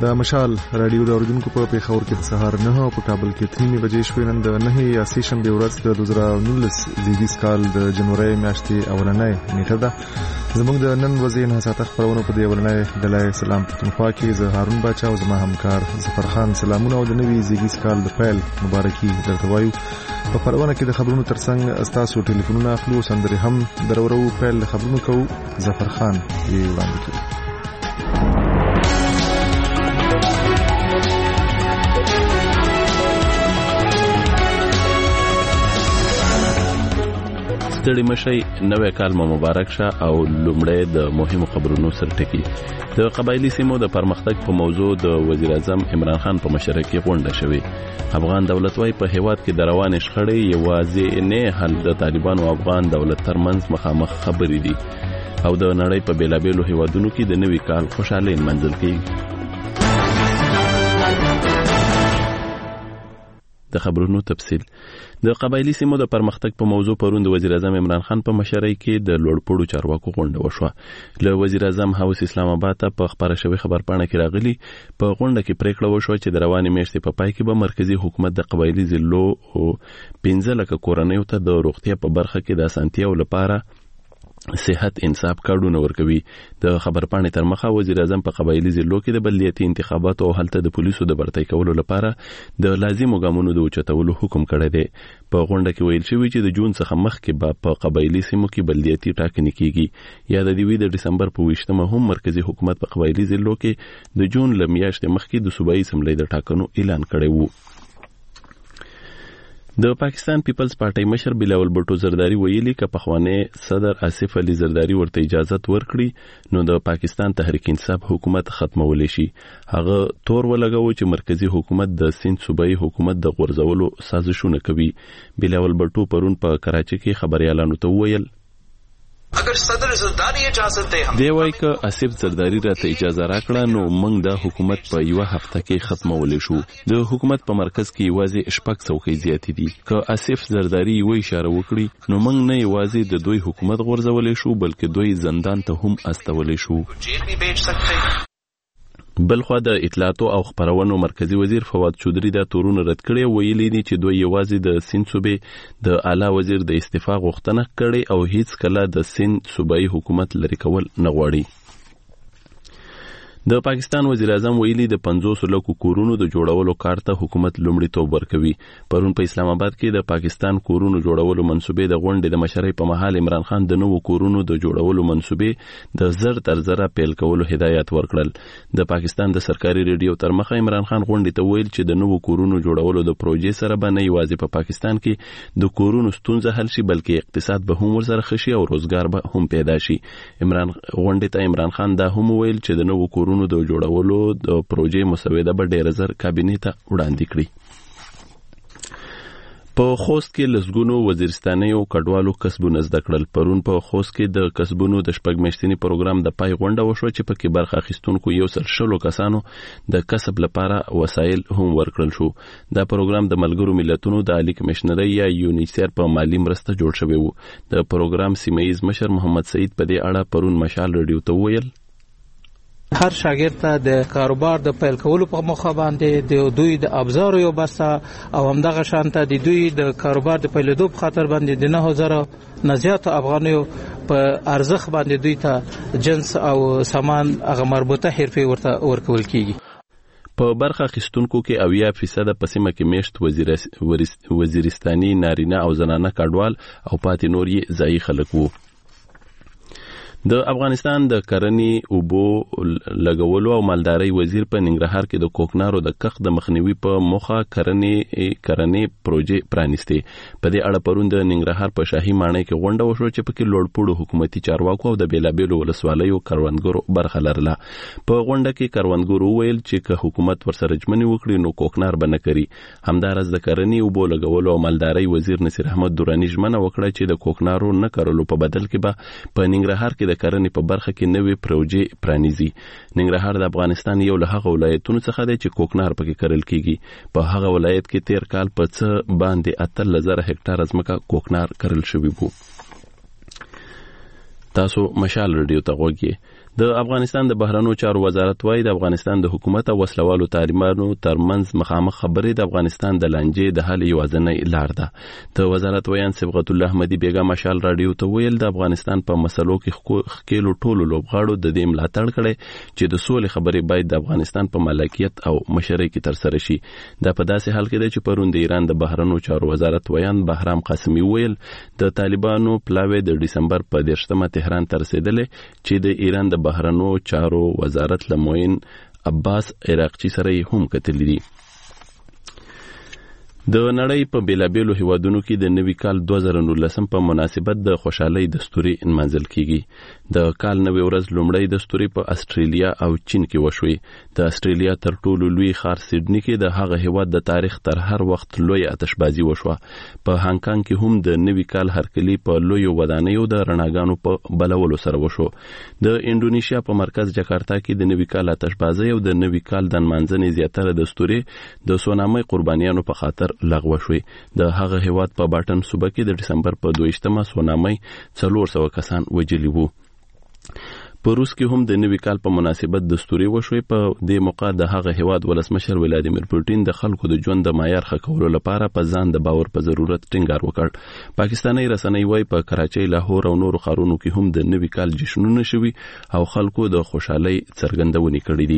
د مشال رادیو د اوریدونکو په پیښور کې د سهار 9 او په کابل کې 3 بجې شوې. نن د 9 یا سهشنبه ورځ د 2019 زیږدیز کال د جنوري میاشتې اولنۍ نیټه ده. زموږ د نن ورځې نه ساته خبرونه په دې اولنۍ ډلای سلام پښتونخوا کې زه هارون باچا او زما همکار ظفر خان سلامونه او د نوي زیږدیز کال د پیل مبارکي درته وایو. په خبرونه کې د خبرونو ترڅنګ تاسو ټلیفونونه اخلو، سندري هم درورو. پیل خبرونه کوو، ظفر خان یې وړاندې کوي. ستړي مشي، نوې کال مو مبارک شه او لومړی د مهمو خبرونو سرټکی. د قبایلی سیمو د پرمختګ په موضوع د وزیر اعظم عمران خان په مشرۍ کې غونډه شوې. افغان دولت وايي په هیواد کې د روانې شخړې یوازې نه حل د طالبانو او افغان دولت ترمنځ مخامخ خبرې دي او د نړۍ په بیلابیلو هیوادونو کې د نوي کال خوشحالي منځل کیږي. د خبرونو تفصیل. د قبایلی سیمو د پرمختګ په موضوع پرون د وزیر اعظم عمران خان په مشرۍ کې د لوړپوړو چارواکو غونډه وشوه. له وزیر اعظم هاوس اسلام آباد ته په خبره شوی خبرپاڼه کې راغلی په غونډه کې پریکړه وشوه چې د روانې میاشتې په پای کې به مرکزی حکومت د قبایلی ضلعو 15 لک کورنیو ته د روغتیا په برخه کې د اسانتیاو لپاره صحت انصاف کارډونه ورکوي. د خبرپاڼې تر مخه وزیر اعظم په قبایلی ضلعو کې د بلدیاتي انتخاباتو او هلته د پولیسو د برتۍ کولو لپاره د لازمو ګامونو د اوچتولو حکم کړی دی. په غونډه کې ویل شوی چې د جون څخه مخکې به په قبایلی سیمو کې بلدیاتي ټاکنې کیږي. یا د دوی د دسمبر په 20مه هم مرکزی حکومت په قبایلی ضلعو کې د جون ل میاشتې مخکې د صوبایي اسمبلی د ټاکنو اعلان کړی وو. د پاکستان پیپلز پارټي مشر بلاول بټو زرداری ویلي چې پخوانی صدر آصف علي زرداری ورته اجازه ورکړي نو د پاکستان تحریک انصاف حکومت ختمول شي. هغه تور ولګاوه چې مرکزی حکومت د سند صوبایي حکومت د غورځولو سازشونه کوي. بلاول بټو پرون په کراچي کې خبريالانو ته ویل اگر صدر زرداری اجازه ده دی وای ک آصف زرداری راته اجازه راکړه نو موږ د حکومت په یو هفته کې ختمول شو. د حکومت په مرکز کې یوازې شپږ څوکۍ زیاتې دي. ک آصف زرداری وای اشاره وکړي نو موږ نه یوازې د دوی حکومت غورځولې شو بلکې دوی زندان ته هم استولې شو. بلخوا د اطلاعاتو او خبرونو مرکزی وزیر فواد چودري دا تورونه رد کړي. ویلي دي چې دوی یوازې د سند صوبې د اعلی وزیر د استعفا غوښتنه کړي او هیڅ کله د سند صوبایي حکومت لري کول نه غواړي. د پاکستان وزیر اعظم ویلي د 500 لکو کورونو د جوړولو کار ته حکومت لومړیتوب ورکوي. پرون په اسلام آباد کې د پاکستان کورونو جوړولو منصوبې د غونډې د مشرۍ په مهال عمران خان د نوو کورونو د جوړولو منصوبې د زر تر زره پیل کولو هدایت ورکړل. د پاکستان د سرکاري ریډیو تر مخه عمران خان غونډې ته ویل چې د نوو کورونو جوړولو د پروژې سره به نه یوازې په پاکستان کې د کورونو ستونزه حل شي بلکې اقتصاد به هم ورسره خشي او روزګار به هم پیدا شي. غونډې ته عمران خان دا هم ویل چې د نوو کورونو د جوړولو د پروژې مسوده به ډېر زر کابینې ته وړاندې کړي. په خوست کې لسګونو وزیرستانیو کډوالو کسبونه زده کړل. پرون په خوست کې د کسبونو د شپږ میاشتني پروګرام د پای غونډه وشوه چې پکې برخه اخیستونکو 100 کسانو د کسب لپاره وسایل هم ورکړل شو. دا پروګرام د ملګرو ملتونو د عالی کمشنرۍ یا یونیسر په مالی مرسته جوړ شوی وو. د پروګرام سیمه‌یز مشر محمد سعید په دې اړه پرون مشال رادیو ته ویل هر شاګرد ته د کاروبار د پیل کولو په مخه باندې د دوی د ابزار یو بسته او همدغه شانته د دوی د کاروبار د پیلېدو په خاطر باندې د 9000 نه زیات افغانیو په ارزښت باندې دوی ته جنس او سامان هغه مربوطه حرفې ورته ورکول کیږي. په برخه اخیستونکو کې 80% په سیمه کې میشت وزیرستاني نارینه او زنانه کډوال او پاتې نور یې ځایي خلک وو. د افغانستان د کرنې اوبو لګولو او مالدارۍ وزیر په ننګرهار کې د کوکنارو د کښت د مخنیوي په موخه کرنې پروژې پرانیستې. په دې اړه پرون د ننګرهار په شاهي ماڼۍ کې غونډه وشوه چې پکې لوړپوړو حکومتي چارواکو او د بیلابیلو ولسوالیو کروندګرو برخه لرله. په غونډه کې کروندګرو ویل چې که حکومت ورسره ژمنې وکړي نو کوکنار به نه کوي. همدارس د کرنې اوبو لګولو او مالدارۍ وزیر نصیر احمد دورانی ژمنه وکړه چې د کوکنارو نه کارولو په بدل کې به په ننګرهار کې د کرنې په برخه کې نوې پروژې پرانیزي. ننګرهار د افغانستان یو له هغه ولایتونو څخه دی چې کوکنار پکې کرل کیږي. په هغه ولایت کې تیر کال په څه باندې 8000 هکټار ځمکه کوکنار کرل شوی وو. تاسو مشال رادیو ته غوږی. د افغانستان د بهرنیو چارو وزارت وايي د افغانستان د حکومت او وسلوالو طالبانو ترمنځ مخامخ خبرې د افغانستان د لانجې د حل یوازینۍ لار ده. د وزارت ویان صبغت الله احمدي بیگا مشال رادیو ته ویل د افغانستان په مسلو کې خکېلو ټولو لوبغاړو د دې ملاتړ کړي چې د سولې خبرې باید د افغانستان په مالکیت او مشرۍ کې ترسره شي. دا په داسې حال کې ده چې پرون د ایران د بهرنیو چارو وزارت ویان بهرام قاسمي ویل د طالبانو پلاوی د ډسمبر په 10مه تهران ته رسیدلې چې د ایران د بهرنیو چارو وزارت لموین عباس عراقچی سره هم کتلې دي. د نړۍ په بیلابیلو هیوادونو کې د نوي کال 2019 په مناسبت د خوشحالۍ دستوري انمنځل کیږي. د کال نوي ورځ لومړی دستوري په استرالیا او چین کې وشوي. د استرالیا تر ټولو لوی ښار سیډني کې د هغه هیواد د تاریخ تر هر وخت لوی آتشبازي وشوه. په هانګ کانګ کې هم د نوي کال هرکلی په لوی ودانیو د رڼاګانو په بلولو سره وشو. د انډونیشیا په مرکز جکارتا کې د نوي کال آتشبازي او د نوي کال د انمنځنې زیاتره دستوري د سونامي قربانیانو په خاطر لغوه شوې. د هغه هیواد په باټن صوبه کې د دسمبر په 22مه سونامي 400 کسان وژلي وو. په روس کې هم د نوي کال په مناسبت دستوري وشوي. په دې موقع د هغه هیواد ولسمشر ولادیمیر پوتین د خلکو د ژوند د معیار ښه کولو لپاره په ځان د باور په ضرورت ټینګار وکړ. پاکستاني رسنۍ وايي په کراچۍ، لاهور او نورو ښارونو کې هم د نوي کال جشنونه شوي او خلکو د خوشحالۍ څرګندونې کړې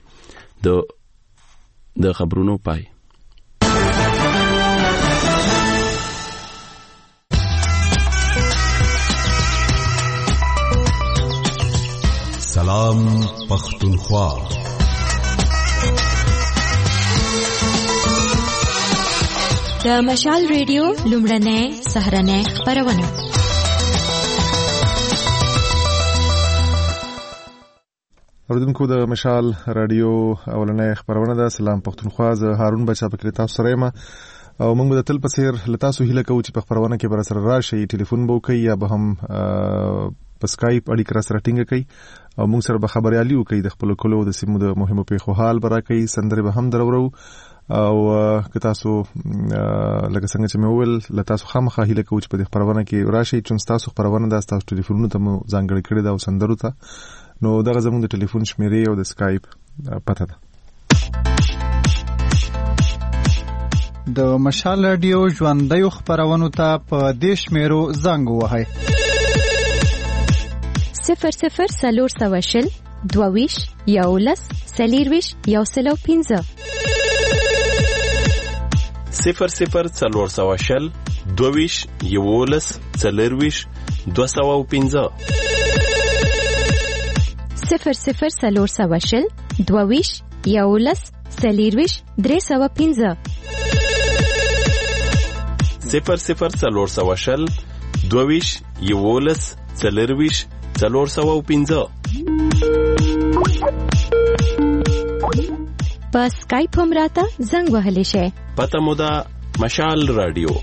دي. د خبرونو پای. سلام پختونخوا. د مشال ریډیو لومړنۍ سهارنۍ خپرونه. اوریدونکو د مشال رادیو اولنۍ خبرونه ده. سلام پختونخوا. زه هارون بچا پکې تاسو سره یم او موږ د تل په څیر له تاسو هیله کوو چې په خبرونه کې بر سره راشي، ټلیفون به وکړئ یا به هم په سکایپ اړیکه سره ټینګه کړئ او موږ سره به خبريالي وکړي. د خپل کلو د سیمو د مهمو پیښو حال برکړي، سندري به هم درورو او که تاسو لکه څنګه چې مې وویل له تاسو خامخا هیله کوو چې په دې خبرونه کې راشي چې تاسو خبرونه د تاسو ټلیفونونو ته مو ځانګړي کړی دا او سندرو ته. نو دغه زموږ د ټلیفون شمیرې او د سکایپ پته ده. د مشال رادیو ژوندۍ خبرونو ته په دې شمیرو زنګ ووهئ: 00 420 22 11 40 105 00 420 22 11 40 205 00 420 22 11 40 305 00 420 22 11 40 405. په سکایپ هم راته زنګ وهلی شئ. پته مو ده مشال رادیو.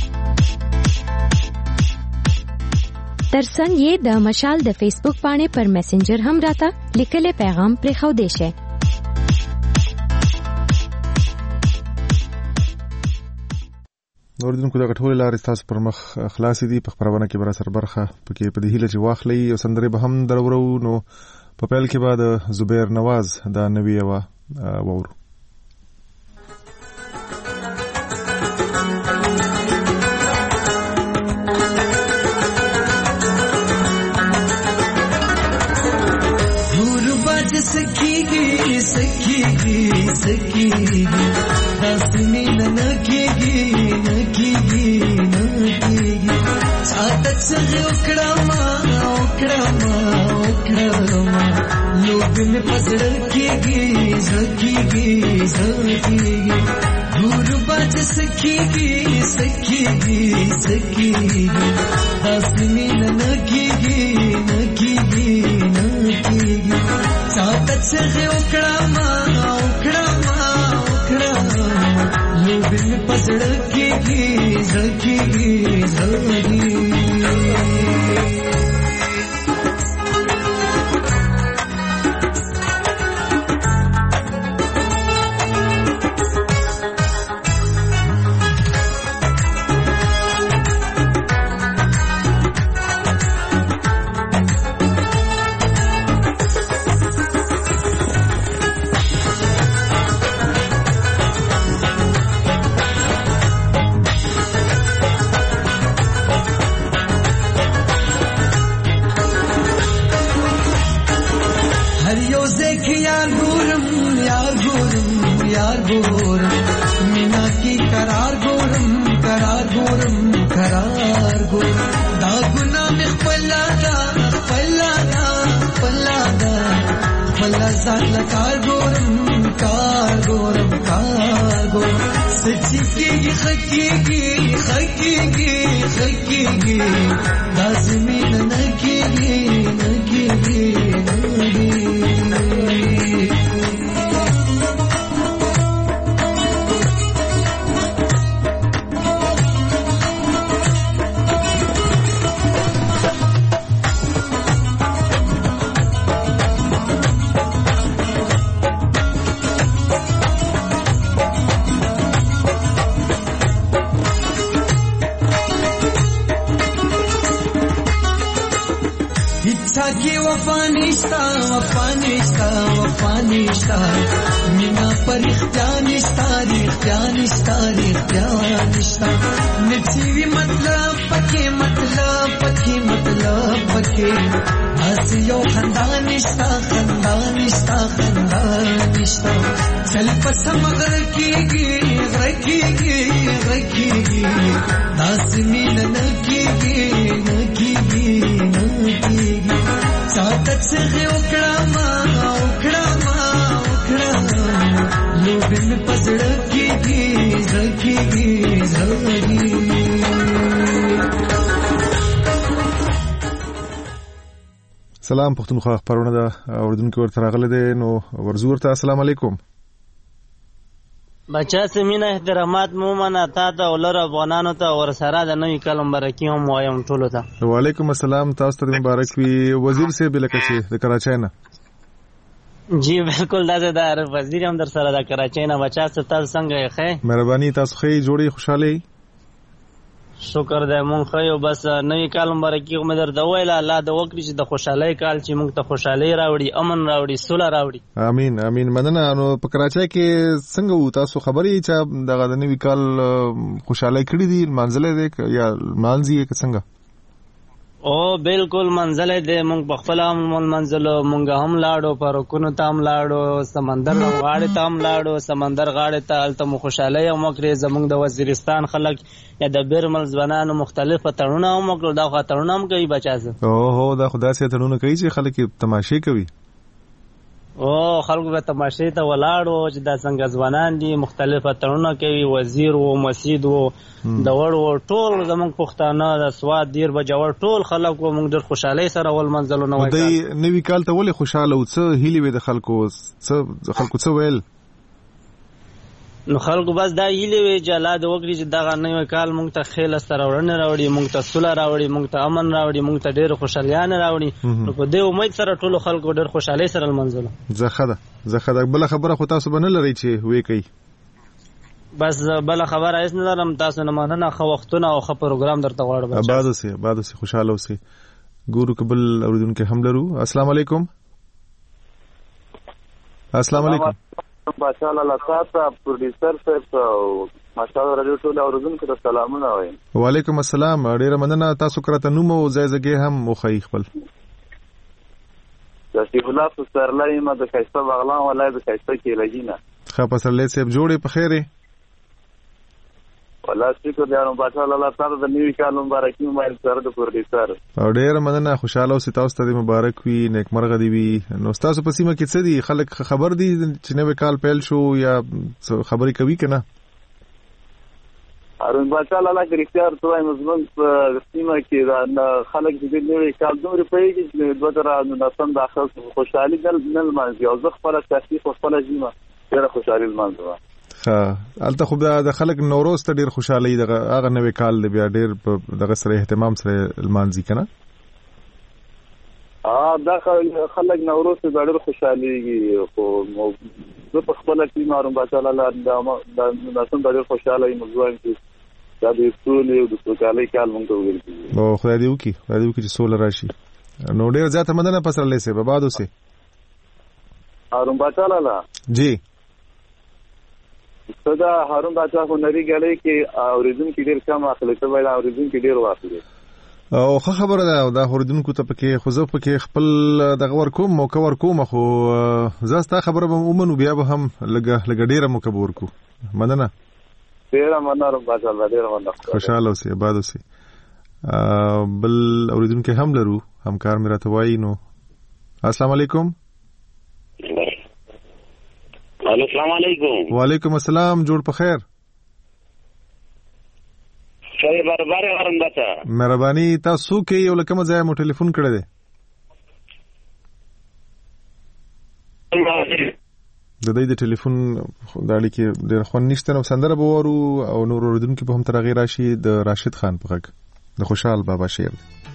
ترڅنګ یې د مشال د فیسبوک باندې پر میسنجر هم راته لیکلي پیغام پرېښودی شئ. اوریدونکو دا ټول لارې تاسو پر مخ خلاصې دي. په خبرونه کې بر سره برخه پکې په دې هیله چې واخلي او سندري به هم درورو. نو په پیل کې بعد زبیر نواز دا نوی وورو. सखी सखी सखी दासनी नकीगी नकीगी नकीगी सातच उकड़ामा उकड़ामा उकड़ामा लोग में पसड़ कीगी सखीगी सखीगी गुरबाज सखीगी सखीगी सखीगी दासनी नकीगी नकीगी नकीगी सातच उकड़ामा उकड़ामा उकड़ामा लोग में पसड़ कीगी सखीगी सखीगी ځان له کار ګورم سچې کېږي خکېږي لازمي نه کېږي की वफा निष्ठा मीना पर इख्तियार निष्ठा नचीवी मतलब पके हसियो खंदान निष्ठा चल पसम रखेगी दासमी न कीगी सातच से उकड़ा लोबिन पसड़ की سلام پښتونخوا خبرونه ده اوردونکو ورته راغله ده نو ورزور ته السلام علیکم بچا سمینه احترامات مومنه تا ته ولر افغانانو ته ور سره د نوې کلم برکی هم وایم ټولو ته وعلیکم السلام تاسو ته مبارک وي وزیر صاحب لکه د کراچۍ نه جی بالکل دا وزیر هم در سره د کراچۍ نه بچا ستاسو څنګه ښه مهرباني تاسو ښه جوړي خوشاله شکر دې مونږ خو بس نوې کال مبارکي مې درته ویله الله د وکړي چې د خوشحالۍ کال چې مونږ ته خوشحالۍ راوړي امن راوړي سوله راوړي امين مننه نو په کراچۍ کې څنګه وو تاسو خبرې چې دغه د نوې کال خوشحالۍ کړې دي منځلې دي یا مانځي کې څنګه او بالکل منځلې دي مونږ په خپل منځل مونږ هم لاړو پارکونو ته هم لاړو سمندر غاړې ته هم لاړو سمندر غاړې ته الته مو خوشحالۍ او مکرې زمونږ د وزیرستان خلک یا د بیرمل ځوانانو مختلف تړونه هم وکړو دا تړونه هم کوي بچازه اوه دا خدای سي تړونه کوي چې خلک تماشې کوي او خلکو به تماشې ته ولاړو چې دا څنګه ځوانان دي مختلف تړونه کوي وزیر او مسجد او د وړو ټول زمونږ پښتانه د سواد دیر بجوړ ټول خلک مونږ ډېر خوشحالۍ سره ول منځلونه وای دی نوې کال ته ولې خوشاله او څه هیلې وي د خلکو څه ویل نو خلکو بس دا هیلې وي چې الله دې وکړي چې دغه نوی کال مونږ ته خیل سره وړنه راوړي مونږ ته سوله راوړي مونږ ته امن راوړي مونږ ته ډېر خوشالیان راوړي نو په دې امید سره ټول خلکو ډېر خوشحالۍ سره منځله زخه بل خبره خو تاسو باندې لري چې وې کوي بس بل خبره هیڅ نه لرم تاسو نه مننه خو وختونه او خو پروګرام درته غواړم آباد اوسئ خوشاله اوسئ ګورو قبل اوریدونکو هم لرو السلام علیکم ماشاءالله لطافه پروډوسر صاحب ماشاءالله رادیو ټول اوریدونکو ته سلامونه وایم وعلیکم السلام ډیره مننه تاسو کرته نوم او ځای هم مخې خپل د سیفلا سرلای ما د کیسه بغلان ولای د کیسه کې لګینا خا پسرلې صاحب جوړې په خیره والله شکر دی نو ماشاءالله الله تعالی د نیو کال مبارکي موبایل سره د پروډوسر او ډیر مننه خوشاله اوسئ تاسو ته مبارک وي نیکمرغه دی وي نو تاسو په سیمه کې څه دي خلک خبر دي چې نوې کال پیل شو یا خبرې کوي کنه ارون ماشاءالله الله کريستيار توای مزمن په سیمه کې دا خلک د نوې کال دومره پیږي چې دوه درانه نسم داخل خوشحالي نل مانځي او زه خپل شخصي خپل ژمه ډیره خوشحالي مانځم الته خو د خلک نوروز ته ډیر خوشحالي دغه هغه نوې کال دی بیا ډیر دغه سره اهتمام سره المانځي کنه دا خلک نوروز ته ډیر خوشحاليږي خو زه په خپل کې مارم بچاله الله د ناسم ډیر خوشاله یم ځوان چې دا د سولې او د سوکالۍ کال مونږ ته وګورئ او خدای دې وکړي چې سول راشي نو ډیر زیاته مدنه پسرلې سه به بعد اوسه هارون بچاله الله جی صدا هارون بچا خو نری غلې کې اوریدونکو ډیر کم اخلي ته ویل اوریدونکو ډیر واخلي او خبره ده دا اوریدونکو ته پکې خو زه پکې خپل دغه ورکوم موقع ورکوم خو زاستا خبره به ومنو بیا به هم لګ ډیره مکبور کو مننه ډیره مننه بچا ډیره مننه خوشاله اوسئ آباد اوسئ بل اوریدونکو هم لرو همکار مې راته وایي نو السلام علیکم السلام علیکم. وعلیکم السلام. جوړ په خیر. شای برابر غرم بچا. مهرباني. تاسو کې یو لکه مزه مو ټلیفون کړی دی. د دې ټلیفون د اړیکې ډېر خوند نشته نو سندره به وورو او نور اوریدونکو په هم ترغیر راشي د راشد خان په غږ د خوشحال بابا شعر.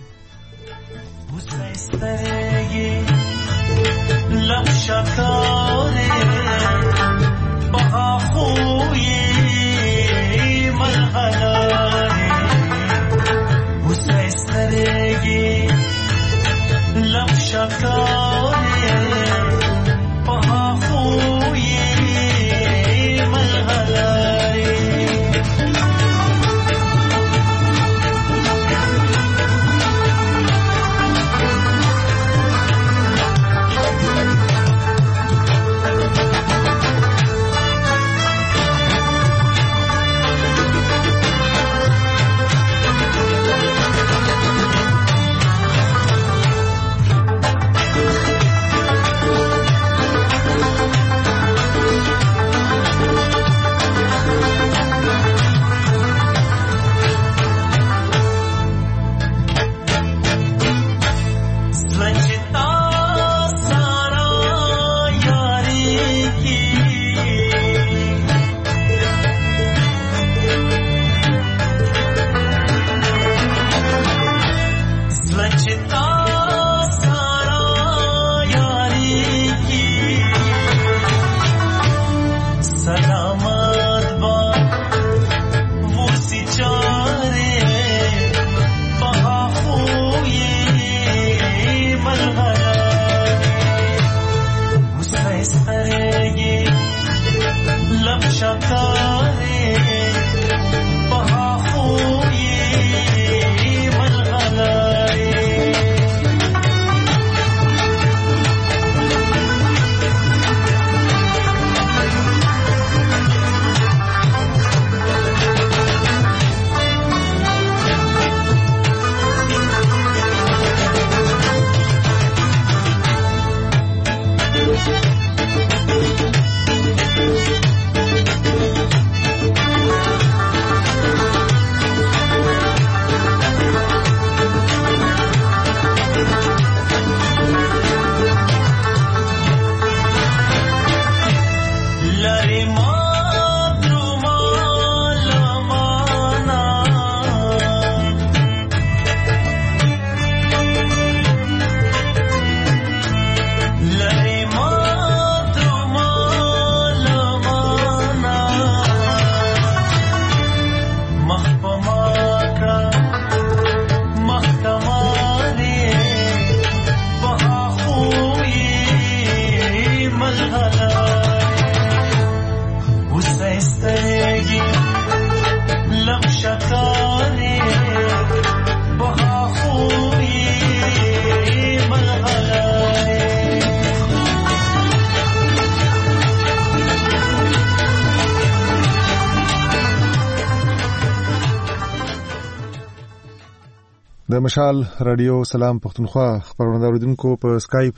د مشال رادیو سلام پښتونخوا خبرونه اوریدونکو په اسکایپ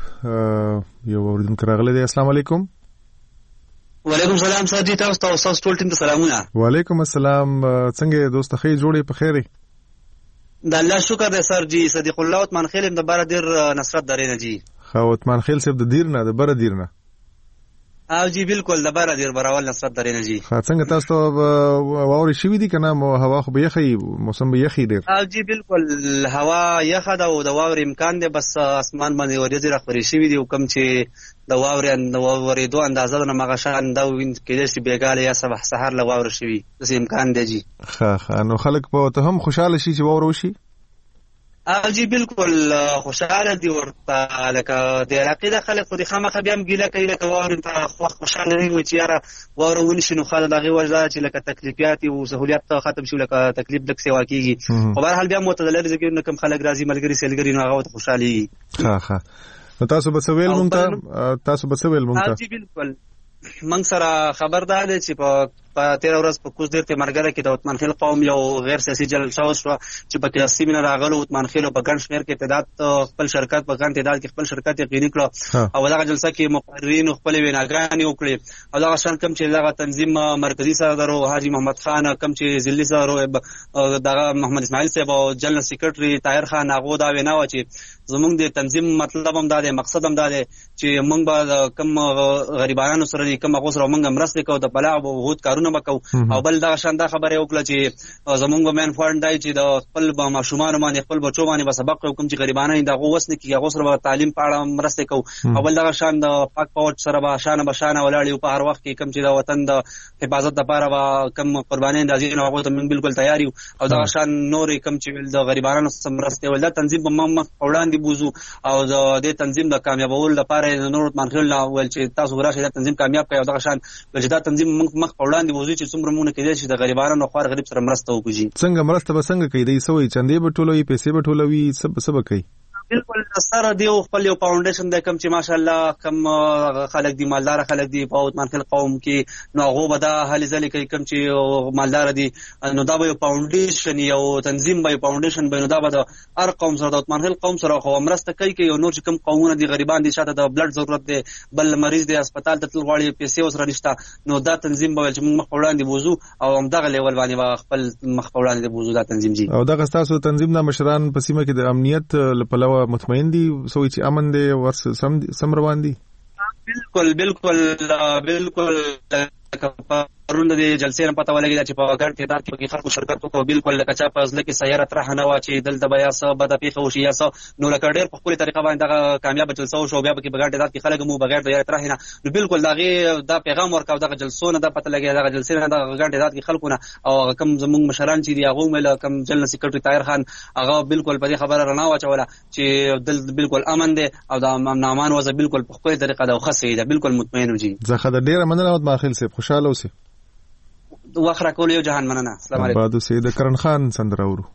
یو اوریدونکو راغلی دی. السلام علیکم. وعلیکم سلام ساجي. تاسو ټول ټیم ته سلامونه. وعلیکم السلام. څنګه دوست خې جوړې په خیره؟ د الله شکر دی سر جی. صدیق الله عثمان خیل د بار دیر نصرت درې نه جی. خو عثمان خیل صاحب د دیر نه د بر دیر نه. او جی بالکل د بار دیر براول نصرت درې نه جی. څنګه تاسو واوري شوې دي کنه مو هوا خو به یخي موسم به یخي ډیر. او جی بالکل هوا یخه ده او د واوري امکان دی بس اسمان باندې ورېځې راخوري شوې دي او کوم چې د واوري دوه اندازه نه مغشان دا وین کېدې چې بیګاله یا صبح سحر له واور شوي د امکان دی جی. ښه نو خلک په ته هم خوشاله شي چې واور وشي. او جی بالکل خوشاله دي ورته لکه د علاقې د خلک خو د خامخه بیا هم ګیله کوي لکه واورې ته خوشاله نه وي چې یاره واوره ونشي نو خلک د هغې وجه چې لکه تکلیفیات او سهولیات ختم شي لکه تکلیف لږ سیوا کېږي خو بهرحال بیا معتدله ځایونه کوم خلک راځي ملګري سیلګري نو هغه ورته خوشحالېږي. ښه نو تاسو به څه ویل مونږ ته؟ جی بالکل موږ سره خبردار دی چې په په 13 ورځ په کوز ډیر ته مرګره کې د عثمان خیل قوم یو غیر سیاسي جلسه وشوه چې په کې 80 مینه راغلو عثمان خیل په ګڼ شمېر کې تعداد خپل شرکت په ګڼ تعداد کې خپل شرکت یقیني کړ او دغه جلسه کې مقررین خپل ویناګانې وکړي او دغه شان کوم چې دغه تنظیم مرکزی صدر حاجی محمد خان کوم چې ضلعي صدر دغه محمد اسماعیل صاحب او جنرال سیکریټري طاهر خان هغه دا وینا و چې زمونږ د تنظیم مطلب هم دا دی مقصد هم دا دی چې موږ به کم غریبانو سره کم هغه سره موږ مرسته کوو د بلا او وحود کارونه وکړو او بل دغه شان دا خبره وکړه چې زمونږ مین فاند دی چې د خپل ماشومان باندې خپل بچو باندې به سبق کوم چې غریبانه دغه وسنه کې هغه سره تعلیم پاړه مرسته کوو او بل دغه شان د پاک پوت سره به شانه ولاړ په هر وخت کې کم چې د وطن د حفاظت لپاره به کم قرباني اندازي نه هغه ته موږ بالکل تیار یو او دغه شان نور کم چې د غریبانو سره مرسته ول دا تنظیم به مخ وړاندې بوزو او د تنظیم د کامیابول لپاره نور منخل ول چې تاسو راشه د تنظیم کامیاب کړئ او دغه شان ول چې دا تنظیم مخ وړاندې بوزي چې څومره مونږ کې چې د غریبانو خور غریب سره مرسته وکړي څنګه مرسته به څنګه کوي د سوې چندې بټولوي پیسې بټولوي سب کوي بالکل سره دی خپل یو فاونډیشن د کم چې ماشاءالله کم خلک دی مالدار خلک دی په عثمان خیل قوم کې نو هغه به دا هلې ځلې کوي کم چې مالدار دي نو دا به یو فاونډیشن یو تنظیم به فاونډیشن به نو دا به د هر قوم سره د عثمان خیل قوم سره خو مرسته کوي کې یو نور چې کم قومونه دي غریبان دي شاته د بلډ ضرورت دی بل مریض دی هسپتال ته تل غواړي پیسې وسره نشته نو دا تنظیم به چې موږ مخ وړاندې بوزو او هم دغه لیول باندې خپل مخ وړاندې بوزو دا تنظیم جی او دغه تاسو تنظیم د مشران په سیمه کې د امنیت لپاره مطمئن دي سوې چې امن دي ورس سم روان دي بالکل پرونده د جلسې نه پته ولګی چې په ګڼ تعداد کې خلکو شرکت وکړو بالکل لکه چا په ځل کې سیاره طرح نه و چې دلته بیا څه بد پیښه وشي یا څه نو لکه ډېر په خپل طریقه باندې دغه کامیاب جلسه وشو بیا په ګڼ تعداد کې خلک مو بغیر د یاره طرح نه نو بالکل دا پیغام ورکاو دغه جلسو نه د پته لګی دغه جلسې نه د ګڼ تعداد کې خلکو نه او کم زموږ مشران چې دی هغه مل کم جنرال سیکریټری طاهر خان هغه بالکل په دې خبره رڼا واچوله چې دل بالکل امن دی او د نامان وځه بالکل په خپل طریقه د خاصه دی بالکل مطمئن وږي زه خدای ډیر مننه او ماخیل سي خوشاله اوسئ واخره کول یو جهان مننه السلام علیکم بعد سید کرن خان سندره ورو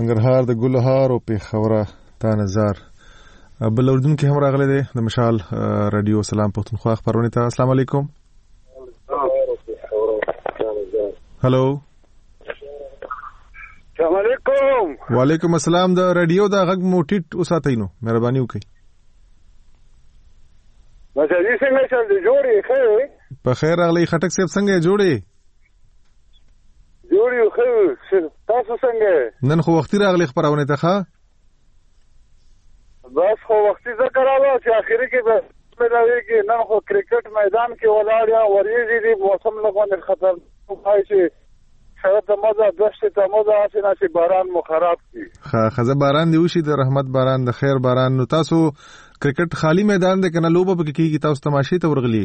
ننګرهار د ګلهار او پیښوره تا نظر بل اردوونکي هم راغلي دي د مشال رادیو سلام پښتونخوا خبرونه ته. السلام علیکم. هلو السلام علیکم. وعلیکم السلام. د رادیو دا غږ مو ټیټ وساتئ نو مهرباني وکړئ. مسجد څنګه چل دی جوړې خیر په خیر راغلی خټک صاحب څنګه جوړې خیر تاسو څنګه نن خو وختي راغلی خبرونه ته ښه بس خو وختي ذکر راو چې اخیری کې بس ملاوي کې نن خو کرکټ میدان کې ولاړ یا وریږي دی موسم لغونه خطر پای چې شاید د مزه دشت ته مزه اسنه چې باران مو خراب کی خزه باران دی وشي د رحمت باران د خیر باران. نو تاسو کرکټ خالی میدان دی کنه لوبه پکې کیږي تاسو تماشې ته ورغلی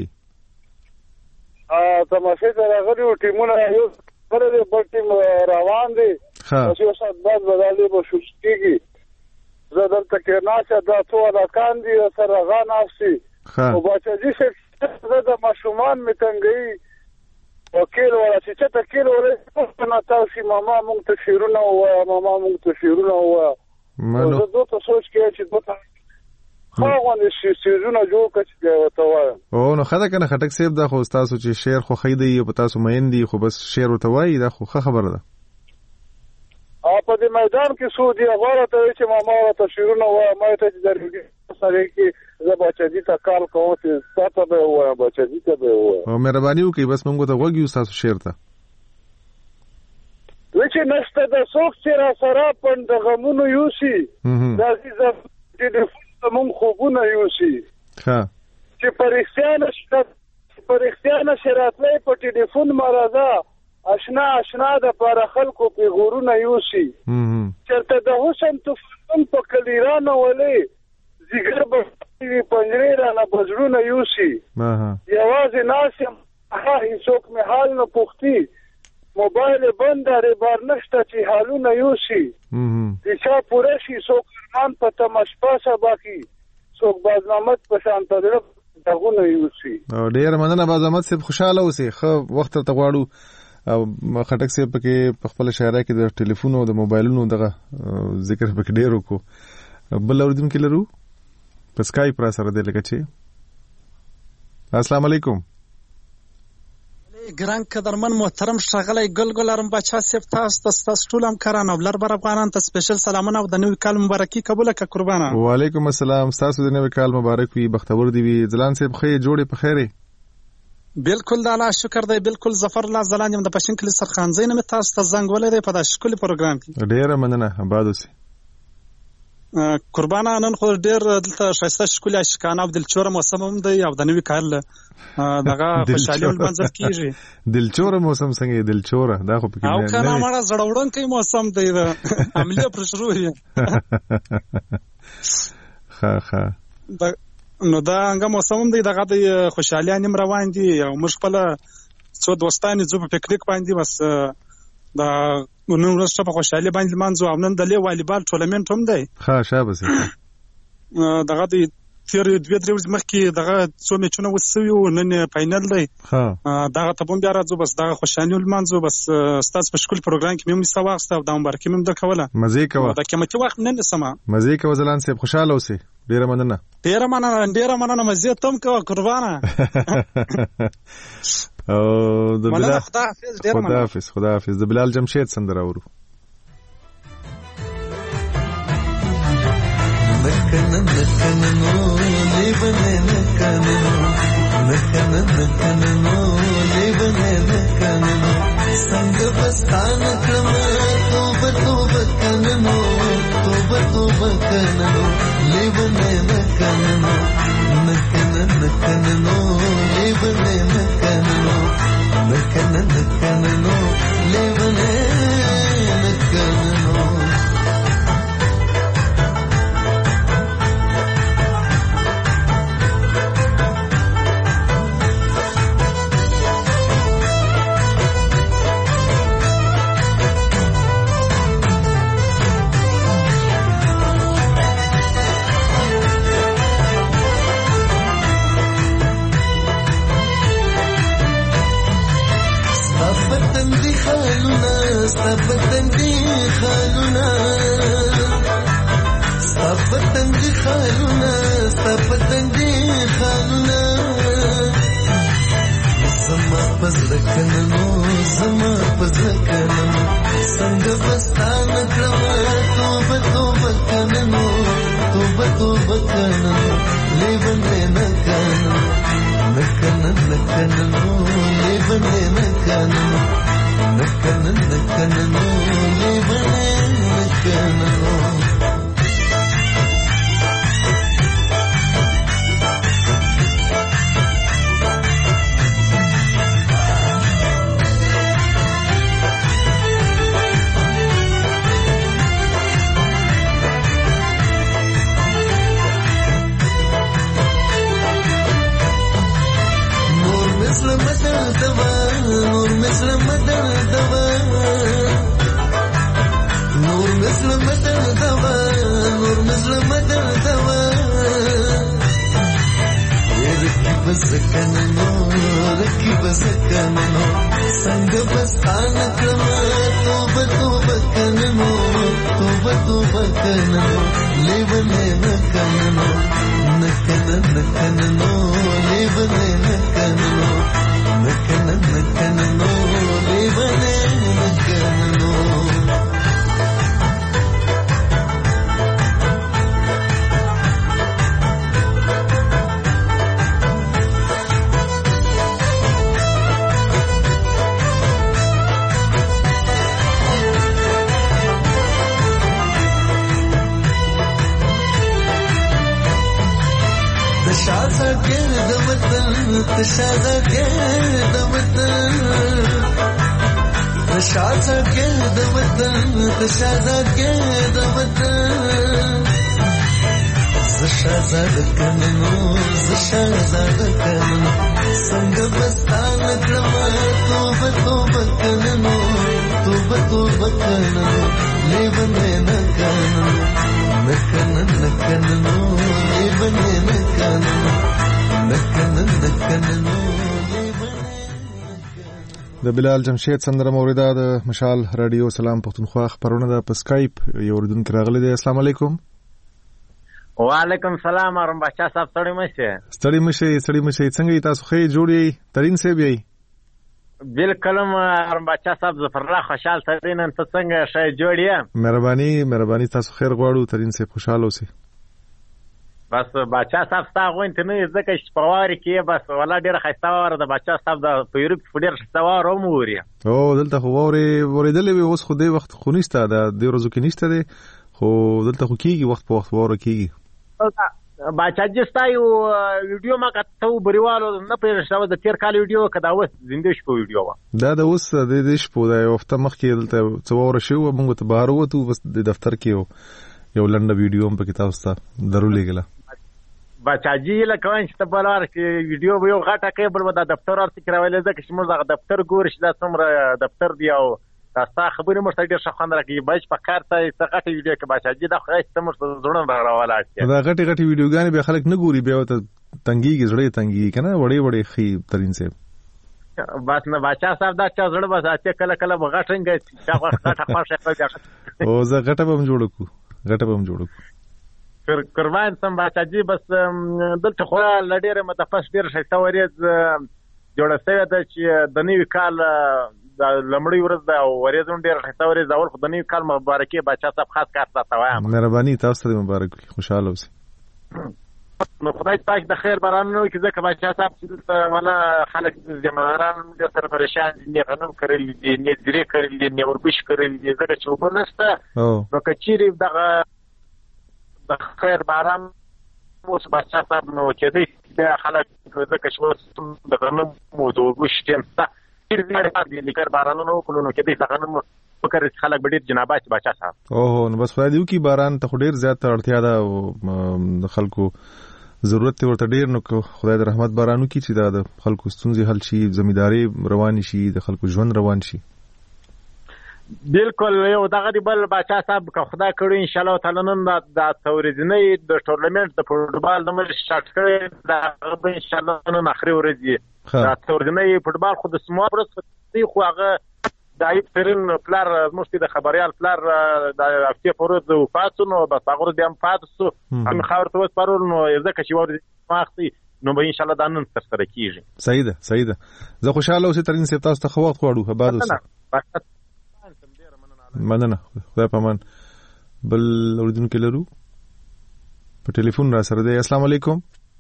تماشې ته راغلی ټیمونه یو پر دې بل ټیم روان دي چې اوس بعد بدلې به شو کیږي زه دلته کې ناشه دا ټول کان دي سره غان افسي او بچی چې د مشومان میتنګي وکیل ولا چې ته کېل ولا نه تاسو ماما مونږ ته شیرونه او ماما مونږ ته شیرونه او زه دوه سوچ کې چې دوه خاوند شیرونه جوړ کړي ته وایم او نو خدای کنه خټک صاحب دا خو تاسو چې شعر خو خیدی په تاسو مېندي خو بس شعر او توای دا خو خبره ده په دې میدان کې سعودي غواړي ته چې ماما ته شیرونه و ما ته درګي سره کې زه بچی ته کال کوم چې تاسو به و بچی ته به و او مهرباني وکړئ بس موږ ته وګیو تاسو شعر ته چې نشته د څوک چې را سره پند غمونو یوسي دا چې مونږ خوبونه یوسي چې پرختیانه شراتلې په ټلیفون مرزا اشنا د پر خلکو په غورونه یوسي چرته د حسن طوفان په کلیرانه ولې زیګر په پنجره را نه بزړونه یوسي یوازې ناسم هیڅوک می حال نه پوښتي موبایل بند لري بار نشته چې حالونه یوسي چې پوره شي څوک ارمان په تماشا سبا کی څوک بازنامت په شان ته دغونه یوسي او ډیر مننه بازامت صاحب خوشاله اوسئ خو وخت ته غواړو او خټک صاحب پکې په خپل شاعرۍ کې د ټلیفون او د موبایلونو دغه ذکر پکې ډیر وکړو. بل اوریدونکو لرو په سکایپ را سره د لکه چې السلام علیکم. ګران قدرمن محترم شغلای ګل ارم بچا صاحب تاسو ټول هم کاران او لر بر افغانان ته سپیشل سلامونه او د نوې کال مبارکي قبول ک قربانا. وعلیکم السلام تاسو د نوې کال مبارک وي بختور دی وي ځلان صاحب خې جوړې په خیره. بالکل د الله شکر دی بالکل ظفر الله زلان یم د پښین کلی سرخانزین مې تاسو ته زنګ ولې په دا شکل پروګرام کې ډیر مننه آباد اوسئ قربانا. نن خو ډیر دلته شایسته شکل اشکانه او دلچوره موسم هم دی او د نوې کال دغه خوشحالي ولمنځل کیږي. دلچوره موسم څنګه دلچوره دا خو پکې او کنه مړه زړوړونکې موسم دی د عملیه پر شروع یې ها نو دا هغه موسم دی دغه د خوشحالي نیم روان دي او موږ خپل څو دوستان زو په پکنیک باندې بس دا نن ورځ په خوشحالي باندې مانځو او نن د لی والیبال ټورنمنت هم دی شابه دغه د تیر 2-3 ورځې مخکې دغه څو میچونه وسوي او نن فائنل دی دغه ته هم بیا راځو بس دغه خوشحالي لمانځو بس ستاسو په شکل پروګرام کې مې سوا واخسته او د مبارکي مې درکوله مزه کوه دا قیمتي وخت نن سما مزه کوه ځلان صاحب خوشاله اوسئ ډیر مننه مزه تم کوه قربانه او د بلال خداحافظ د بلال جمشید سندره اورو. نکننو لیبنه نکننو لیبنه نکننو سنگ بستان کلم توبه کننو توبه کننو لیبنه نکننو لیبنه نکننو لیبنه نکننو خالونه ستپتنګ خالونه ستپتنګ خالونه زما پزړکنو زما پزړکنو څنګه بستانه کړم توبه توبه کننو توبه توبه کننو لیونه نکننو نکنن نکننو لیونه نکننو نکنن نکننو لیونه نکننو نور مثل مدر دوا نور مثل مدر دوا نور مثل مدر دوا رکی بزکننو سنگ بستان کما توبه توبه کننو توبه توبه کننو لیونه نکننو نکنن نکننو لیونه نکننو نکنن نکننو لیونه نکننو تشازګر د وطن تشازګر د وطن تشازګر د وطن تشازګر د وطن زشازاد کننو زشازاد کننو څنګه بستان کړم توبه توبه کننو توبه توبه کننو لیونه نکننو نکنن نکننو لیونه نکننو نکنن نکننو د بلال جمشید سندره موریدا د مشال رادیو سلام پښتونخوا خبرونه د پسکایپ یو ردون کراغلی دی. السلام علیکم. وعلیکم سلام ارم بچا صاحب ستړي مشه څنګه تاسو خې جوړی ترين سه بي بالکل ارم بچا صاحب ظفر الله خوشحال ترين ته څنګه شې جوړی مهرباني تاسو خیر غواړو ترين سه خوشاله اوسئ. بس بچا صاحب تاسو غوښته نه ځکه چې پواری کې بس ولا ډیر خسته وره د بچا صاحب د پیروب فډیر خسته وره موري او دلته خو ورېدلې اوس خو دې وخت خو نشته د دې ورځو کې نشته دی خو دلته خو کیږي وخت په وخت وره کیږي بچا جستایو ویډیو ما کته بریوالو نه پېښه د تیر کال ویډیو کدا اوس زنده شپه ویډیو دا د اوس د دې شپه د وخت مخکې دلته څوره شو موږ ته بهر وته بس د دفتر کې یو لنډه ویډیو هم پکې تاسو ته درولې غلا بچا جی لکه چې ته بلار کې ویډیو یو غټه کې بل د دفتر ارتي کراولې ځکه چې موږ د دفتر ګور شي دا څومره دفتر دی او تاسو خبرې مو ډېر ښه خوند راکړي بچ په کار ته څنګه ویډیو کې بچا جی دا خو هیڅ مو زړه راواله دا غټي ویډیوګانې به خلک نه ګوري بیا ته تنګيږي زړه تنګي کنه وړي خي ترين سه بس نه بچا صاحب دا چې زړه بس اته کله بغټنګ چې غټه خوښه او زه غټه به جوړو قربان سم بچا جی بس دلته خو لډیره متفش ډیر شته ورې جوړه سوی د چې د نیو کال د لمړی ورځ د ورېزون ډیر شته ورې ځول خو د نیو کال مبارکي بچا صاحب خاص کار ساته وایم مهرباني تاسو ته مبارک خوشاله اوسئ. نو خدای پاک د خیر بارانو کې ځکه بچا صاحب چې ولا خلک زمواران د سره پریشان دي غنم کړل دي نه درې کړل دي نه وربش کړل دي ځکه چې وبنسته نو کچيري دغه د خیر باران اوس بچا صاحب نو چې دې خلک ځکه چې د غنم مو د وربش ته چې دې لیکر بارانونو کولونو کې دې غنم فکر خلک ډېر جنابات بچا صاحب نو بس فائدې کی باران ته ډېر زیات اړتیا ده د خلکو ضرورت ورته ډېر نو خدای د رحمت بارانو کی چې د خلکو ستونزې حل شي ځمېداري روان شي د خلکو ژوند روان شي. بالکل یو دغه دی بل بچا صاحب که خدای کړو ان شاء الله تعالی نن د تورزنی د ټورنمنت د فوټبال د مر شارټ کړي دا ان شاء الله نن اخري ورځ دی دا تورزنی فوټبال خو د سمو ورځ دی خو هغه د ایب سرین پلار مشتي د خبريال پلار د هفته پورې د وفات نو بس هغه د ام فات سو هم خبر ته وسپارول نو ځکه چې ور ماختي نو به ان شاء الله دا نن تر سره کیږي. صحیح ده زه خوشاله اوسې ترين سي تاسو ته خو وخت غواړو هباد اوسه مننه خدای پامان. بل اوریدونکو لرو په ټلیفون را سره دی. السلام علیکم.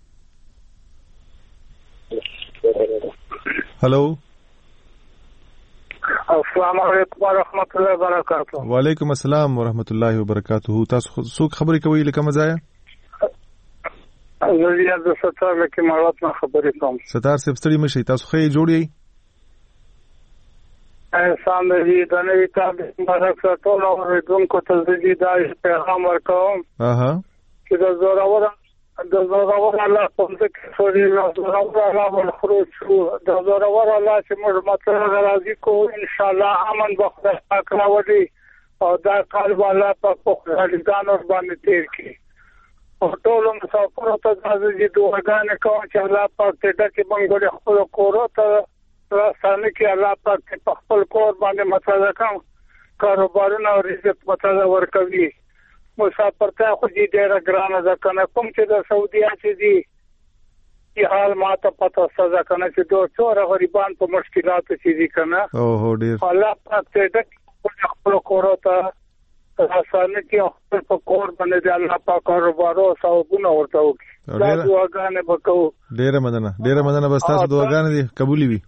هلو السلام علیکم ورحمۃ اللہ وبرکاتہ. وعلیکم السلام ورحمۃ اللہ وبرکاتہ. تاسو څوک خبرې کوي لکه مزایا؟ زه د ستار لکه مالات نه خبرې کوم. ستار صاحب ستړي مشي تاسو خې جوړی احسان دې د نوې تابع مبارک ټول اوریدونکو ته دې د پیغام ورکوم چې د زوراور الله په دې کې سوري له زوراور الله والخروج شو د زوراور الله چې موږ مطلب راځي کو ان شاء الله امن بخدا پاک راوړي او دا کال الله په خپل ور باندې تیر کی او ټول مسافر ته ځي دوه کوم چې الله پاک ته ډکه بنګړي خپل کورو ته راستانه کې الله پاک په خپل کور باندې مطلب کوم کاروبارونه او رزق مطلب ورکوي. مسافر ته خو دې ډېر ګرانه ده کنه کوم چې د سعودیا چې دي په حال ما ته پته سزا کنه چې دوه څور غریبان په مشکلاتو چې دي کنه او ډېر الله پاک ته ډک خپل کور ته راستانه کې خپل په کور باندې الله پاک کاروبارو ثوابونه ورته وکړي. دا دعاګانې وکړو. ډېر مننه بس تاسو دعاګانې دي قبول وي.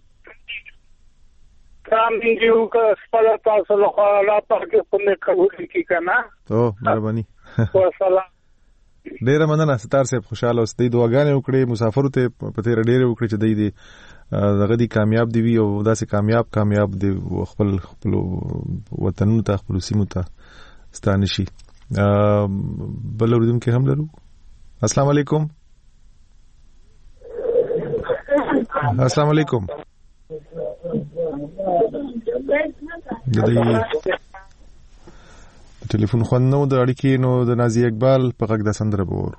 امين دیو کا سپلا تاسو له خوا الله پاک په نه قبول کی کنه. او مهرباني. والسلام. ډیر مننه ستار صاحب خوشاله اوسئ دعاګانې وکړي مسافر ته پته ډیر وکړي چې دې دغه دي کامیاب دی او داسې کامیاب دی خپل وطن ته خپل سیمه ته ستانشي. بل اوریدونکو هم لرو. السلام علیکم. السلام علیکم. د ټلیفون خو نو د اړیکې نو د نازي اقبال په غږ د سندره بور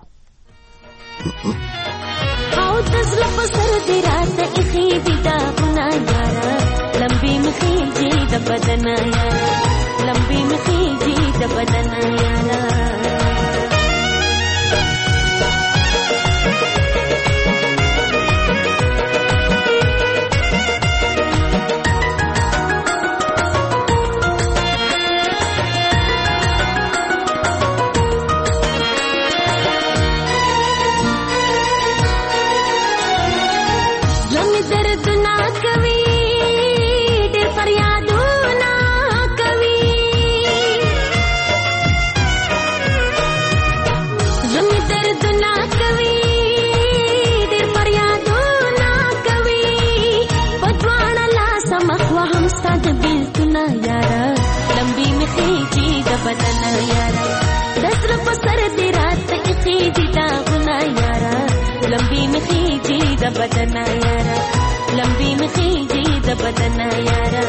او تزل په سر دی رات اخی دی دا غنا یارا لمبي مخي جي د بدن یارا لمبي مخي جي د بدن یارا بدنا یارا دسر پسر دی رات اخی دی داغنا یارا لمبی مخی جی د بدنا یارا لمبی مخی جی د بدنا یارا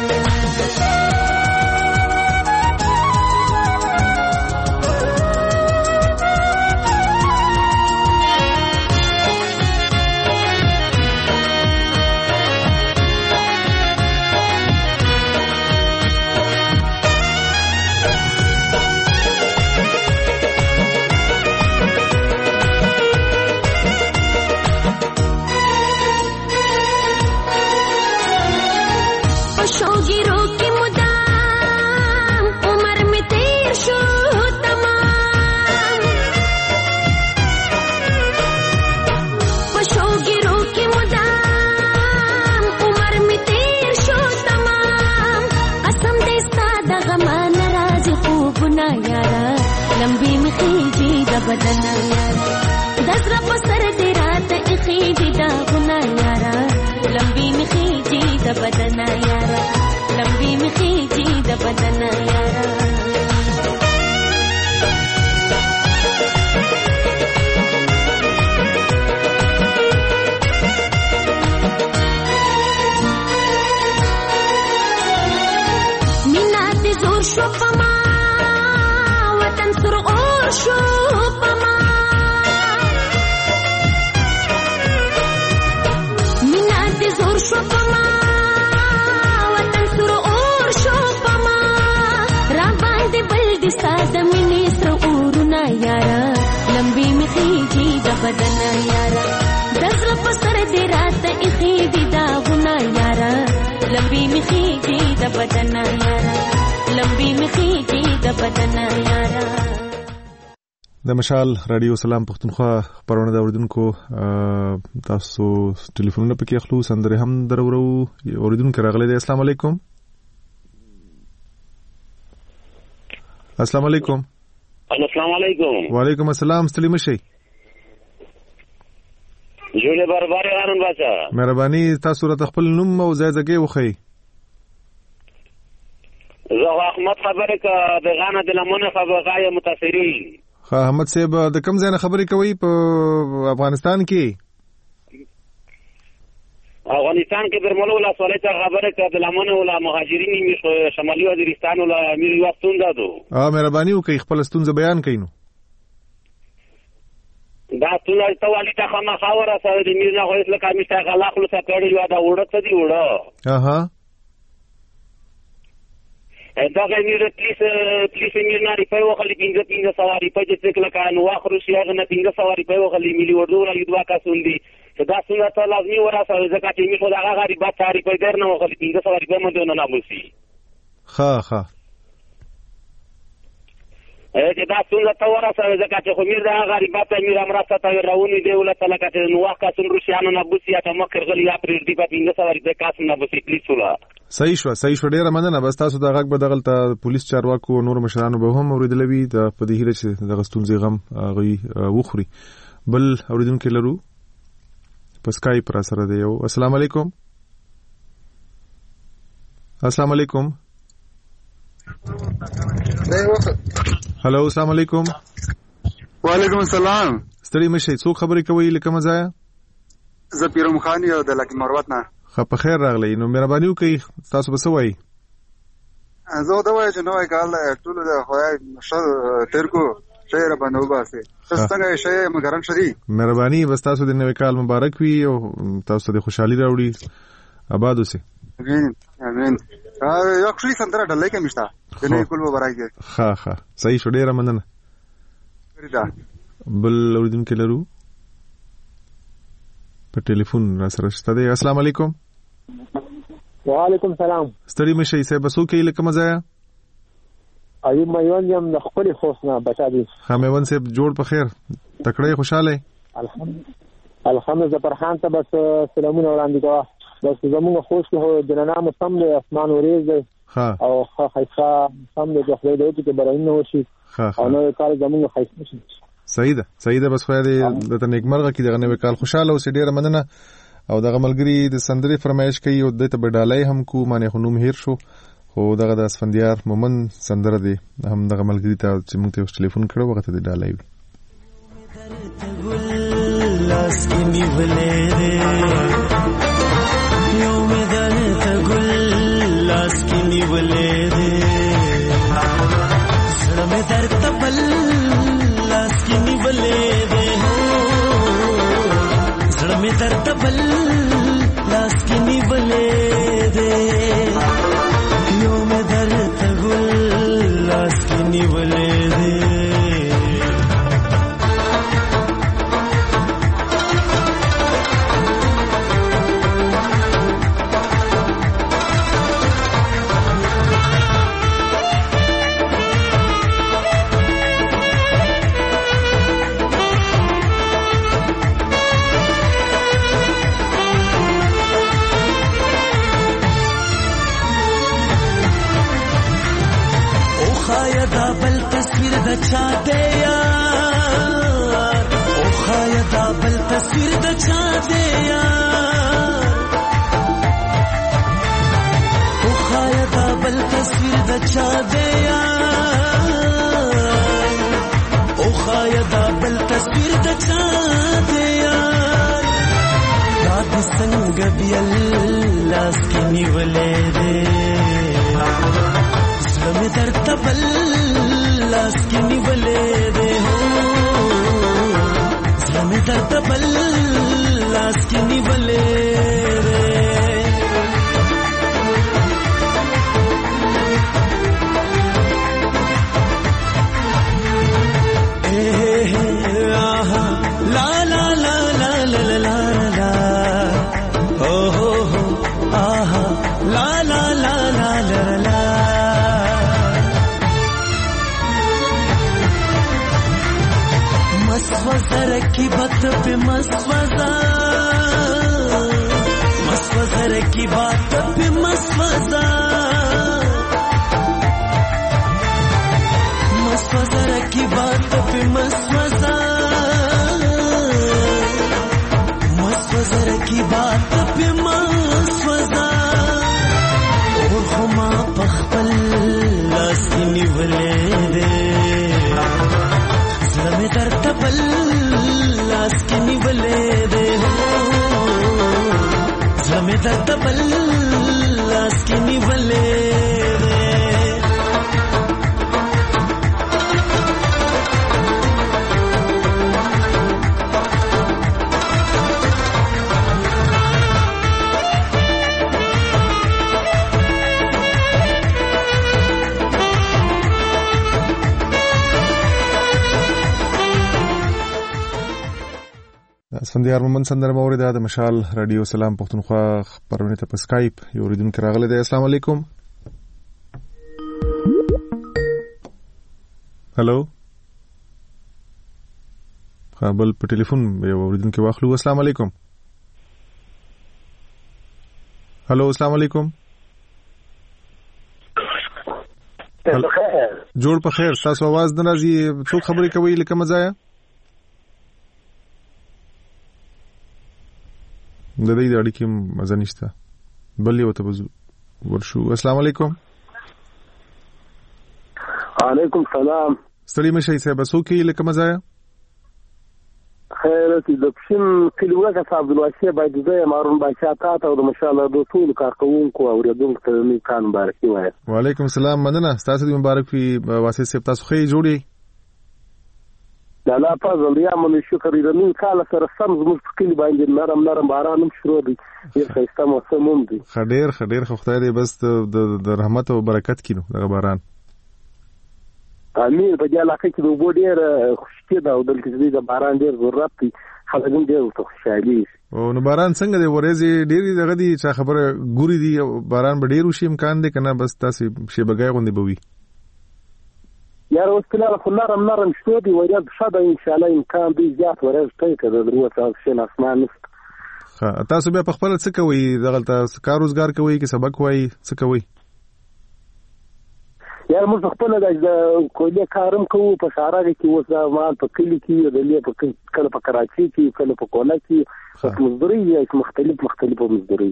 بدنا یارا دسر پسر دی رات اخی دی داغنا یارا لمبی مخی جی د بدنا یارا لمبی مخی جی د بدنا یارا مینا دی زور شو پما وطن سر اور شو شو پما وطن سر اور دي ساده مني سر اورونه یارا لمبي مخيږي د بدن یارا دزړه په سر دې راته اخی دي داغونه یارا لمبي مخيږي د بدن یارا لمبي مخيږي د بدن یارا. د مشال رادیو سلام پښتونخوا خبرونه د اوریدونکو تاسو ټلیفونونه پکې اخلو سندره هم درورو اوریدونکو راغلي دي. السلام علیکم. السلام علیکم. السلام علیکم. وعلیکم السلام. ستړي مشي. جوړه برابر هارون بچا. مهرباني تاسو راته خپل نوم او ځای ځای وخی. زه احمد خبره کا د غانا د لمونه خبره متاثرین. احمد صاحب د کوم ځای نه خبرې کوي په افغانستان کې؟ افغانستان کې برملو ولا سولته خبره کا د لمونه ولا مهاجرین شمالي وزیرستان ولا امیر واستون دادو. مهرباني وکړئ خپل ستونزه بیان کړئ. نو دا ټول ته والی ته خامہ خاوره سره د میر نه هیڅ لکه میسته غلا خلص کړی و دا وړه څه دی وړه. دا غوښنه پلیس میر نه ریپای وخلی 15 سواری په دې څکل کانو واخرو شي هغه نه 15 سواری په وخلی ملي ورډو را یدوا کا سوندي دا څنګه ته لازمي وراسه ځکه چې می خو دا غاری با تاری په ډیر نه وخلی 15 سواری په مونږ نه ناموسي. ها چې دا څنګه ته وراسه ځکه چې خو میر دا غاری با ته میر امراته ته راونی دی ولته لکه چې نو واکا څنګه روسيانو نه بوسي ته مکر غلی اپریل دی په 15 سواری په کاس نه بوسي پلیس ولا. صحیح شو ډیره مننه. بس تاسو دا غږ بدغل ته پولیس چارواکو او نور مشرانو به هم اوریدلوي د په دې هیله چې د غستونځي غم غوي وخوري. بل اوریدونکو لرو پس کای پر سره دی. السلام علیکم. السلام علیکم. هلو السلام علیکم. وعلیکم السلام. ستړي مشي څوک خبرې کوي لکه مزایا؟ زه پیرم خان یو د لکه مروت نه. په خیر راغلی. نو مهرباني وکړئ تاسو به څه وایي؟ زه دا وایم چې نوې کال ټول د خوای تیر کو شهر باندې وباسي. څنګه شي مګرن شری. مهرباني بس تاسو د نوې کال مبارک وي او تاسو د خوشحالي راوړي. آباد اوسئ. امين. یو ښه سندره ډلې کې مشته. د نوې کال مبارک دی. ها صحیح شو ډیره مننه. بل اوریدونکو لرو په ټلیفون را سره شته دی. السلام علیکم. وعلیکم السلام. ستړي مشي صاحب بسو کې لکه مزایا؟ ایوب میوان یم د خپل خوښ نه بچا دي. میوان صاحب جوړ په خیر تکړه خوشاله؟ الحمدلله. فرحان ته بس سلامونه وړاندې کوه. بس زموږ خوښ هو د ننا مسم دی اسمان وریځ دی او خیسا سم دی د خدای دې کې براینه وشي او نو کار زموږ خیسا شي. صحیح ده بس خو دې د نیکمرغه کې دغه نوې کال خوشاله او ډیره مننه. او دغه ملګری د سندرې فرمایش کوي او د ته بدالای هم کو معنی خو نوم هیر شو خو دغه د اسفندیار مومن سندره دی هم دغه ملګری ته چې موږ ته ټلیفون کړو وخت دی ډالای وي. لاس کې نیولې یو مې درته ګل لاس کې نیولې سره مې درته بل لاس کې نیولې سره مې درته بل لاس کې نیولې یو مې درته ګل لاس کې نیولې چاہتے یار او خایا دا بل تصویر دا چاہتے یار او خایا دا بل تصویر دا چاہتے یار او خایا دا بل تصویر دا چاہتے یار داد سنگ بیل لاس کی نیولے دے زلمی در تبل لاس کی نیولے دے ہو زلمی در تبل لاس کی نیولے دے बात पे मस्वजा की बात पे मस्वजा की बात पे मस्वजा की बात पे मस्वजा और खुमा पख्पल लास्किनी वले दे ज़मे दर तपल लास्किनी वले दे ज़मे दर तपल लास्किनी वले दे اسفندیار مومن سندره موریده د مشال رادیو سلام پښتونخوا خبرونه ته په اسکایپ یو ریډونکو راغلی دی. السلام علیکم. هلو خپل په ټلیفون یو ریډونکو واخلو. السلام علیکم. هلو السلام علیکم. جوړ په خیر. تاسو आवाज نه راځي. څوک خبرې کوي لکه مزایا؟ د دې د اړیکې مزه نشته. بل یو ته ورشو. السلام علیکم. وعلیکم السلام. ستړي مشي صاحب څوک یې لکه مزایا؟ خیر د پښین کلیوګه صاحب د واسه باید د مارون بچا تا ته د مشاله د ټول کارکونکو او ریډونکو ته می کان مبارک وي. وعلیکم السلام. مننه. تاسو دې مبارک وي. واسه صاحب تاسو خې جوړي لا فضل یا من شکر د نن کال سره سم زموږ کلی باندې نرم باران شروع دي. یو ښایسته موسم دی. خډیر خدای دې بس د رحمت او برکت کینو دغه باران. امين. په دې علاقه کې د وبو ډیر خوشتي دا او دلته د باران ډیر ضرورت دی. خلک هم ډیر خوشحالي. او نو باران څنګه دی ورېزي ډیر دغه دي چې خبره ګوري دي باران به ډیر وشي امکان دی کنه بس تاسو شی بګای غوندي بوي. یار اوس کله خو نرم شته دی وریا شاده ان شاء الله امکان دی زیات ورځ ته کده دروته شین اسمان نست. تاسو بیا په خپل څه کوي دغه کار روزګار کوي کې سبق وایي څه کوي؟ یار موږ خپل د کولې کارم کوو په شهر کې اوس ما په کلی کې د لې په کله په کراچي کې کله په کولا کې مزدوري مختلف مزدوري.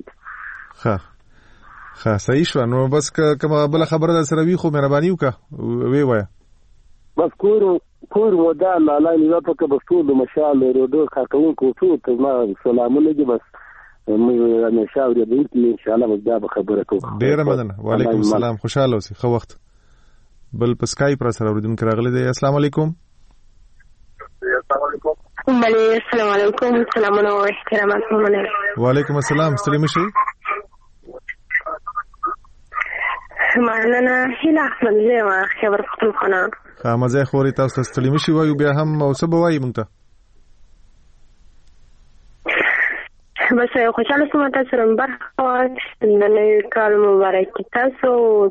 ها صحیح شو. نو بس کومه بل خبره در سره وی خو مهرباني وکړه وی وای بس کور ودا لاله نه په بستو د مشال ورودو کارکونکو ټول ته ما سلامونه دي. بس موږ نه شاورې دې ان شاء الله بیا به خبره کوو. ډیر مننه. وعلیکم السلام. خوشاله اوسئ. خو وخت بل په اسکایپ را سره ورودونکو راغلی دی. السلام علیکم. السلام علیکم. سلامونه او احترامات مننه. وعلیکم السلام. ستړي مشي. مننه. هله احمد زه خبر پختونخوا. مزه خوري تاسو ستړي مشي وایو بیا هم او څه بوایي مونږ ته. بس خوشاله سم تاسو سره برخه د نوي کال مبارک تاسو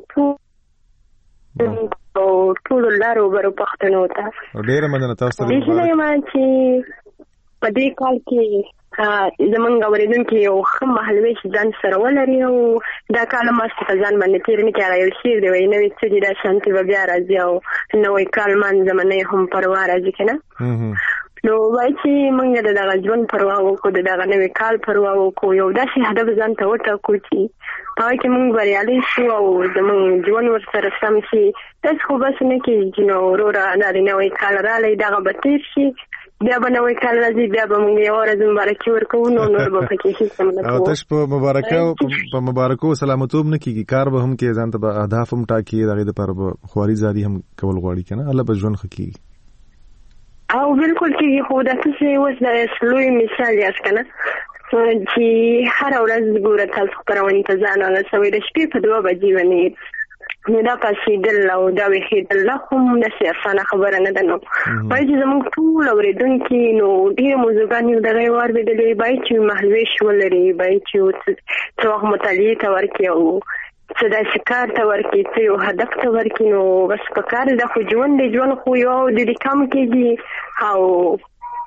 ټول لارو برو پښتنو ته. ډیره مننه تاسو ته. دې ما چې په دې کال کې زمونږ اوریدونکو یو ښه مهالویش ځان سره ولري او دا کال ما څخه ځان باندې تیر نه کړی. یو شعر دی وایي نوې څه دي دا شانتي به بیا راځي او نوی کال منځ منې هم پروا راځي که نه. نو وایي چې موږ د دغه ژوند پروا وکړو د دغه نوي کال پروا وکړو یو داسې هدف ځان ته وټاکو چې په هغه کې موږ بریالي شو او زموږ ژوند ورسره سم شي. داسې خو بس نه کېږي چې نو وروره دا د نوی کال راغلی دغه به تېر شي بیا به نوی کال راځي بیا به موږ یوه ورځ مبارکي ورکوو نو نور به پکې هېڅ هم نه کوو. او تش په مبارکو سلامتوب نه کېږي کار به هم کې ځان ته به اهداف هم ټاکي د هغې دپاره به خواري زاري هم کول غواړي که نه الله به ژوند ښه کېږي. او بالکل کېږي خو داسې چې اوس د لوی مثال یاست که نه چې هره ورځ ګوره تاسو خپرونې ته ځان ورسوئ د شپې په 2 بجې باندې نو دا پاسېدل او دا ویښېدل دا خو داسې اسانه خبره نه ده. نو باید چې زموږ ټول اورېدونکي نو ډېرې موضوعګانې دغه یې واورېدلې باید چې مهالویش ولري باید چې څه وخت مطالعې ته ورکړي او څه داسې کار ته ورکړي څه یو هدف ته ورکړي نو بس په کار ده خو ژوند دی ژوند خو یو د دې کم کېږي او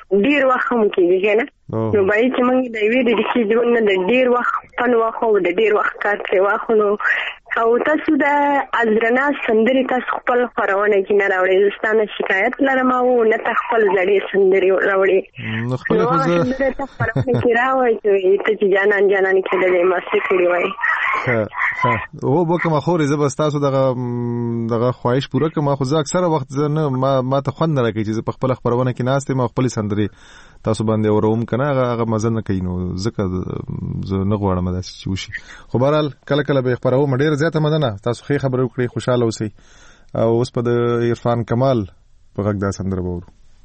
ډیر وخت هم کېږي کنه نو باید چې موږ د یوې د دې ژوند نه د ډیر وخت پن واخو د ډیر وخت کار کوي واخو نو او تاسو د ازرنا سندري تاسو خپل خبرونه کې نه راوړي زستانه شکایت لرم او نه خپل ځړې سندري راوړي نو خپل خو زه تاسو خبرونه کې راوړي چې جانان کې د ماسه کړی وای او بوکه ما خوري زه بس تاسو دغه خواهش پوره کوم خو زه اکثره وخت زه نه ما ته خوند نه راکې چې په خپل خبرونه کې ناشته ما خپل سندري تاسو باندې اوروم کنه هغه مزه نه کوي نو ځکه زه نه غواړم داسې چې وشي خو بهرحال کله کله به خبرو مډیر زیاته مننه تاسو خې خبرو کړې خوشاله اوسئ او اوس په د عرفان کمال په غږ دا سندره وورو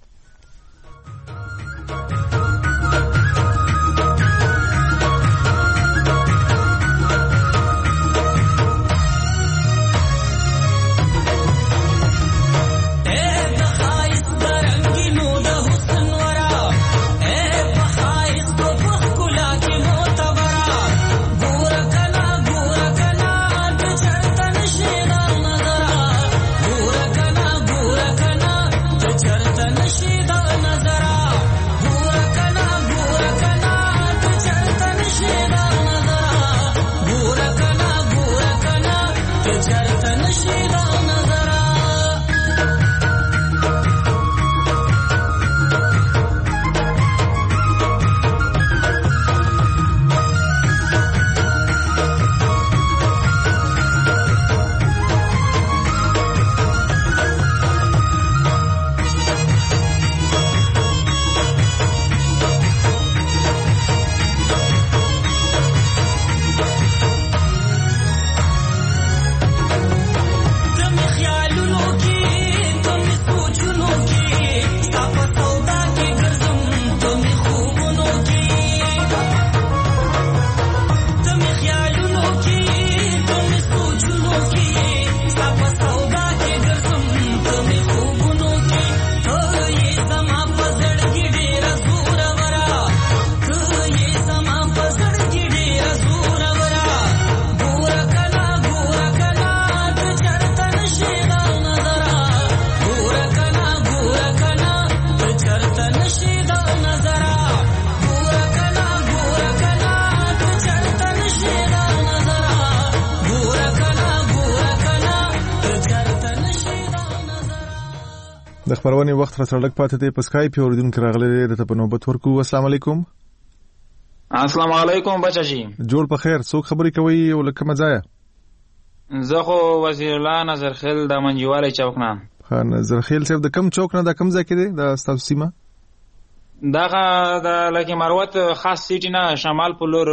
د خبرونې وخت را سره لږ پاتې دی په سکایپ اوریدونکو راغلي د په نوبت ورکو السلام علیکم السلام علیکم بچاجي جوړ په خیر څوک خبرې کوي او لکه مزایا زه خو وزیر الله نظر خیل د منجواله چوک نه خان نظر خیل صاحب د کم چوک نه د کم ځای کې دی د تاسو سیمه دغه د لکه مروت خاص سیټی نه شمال په لور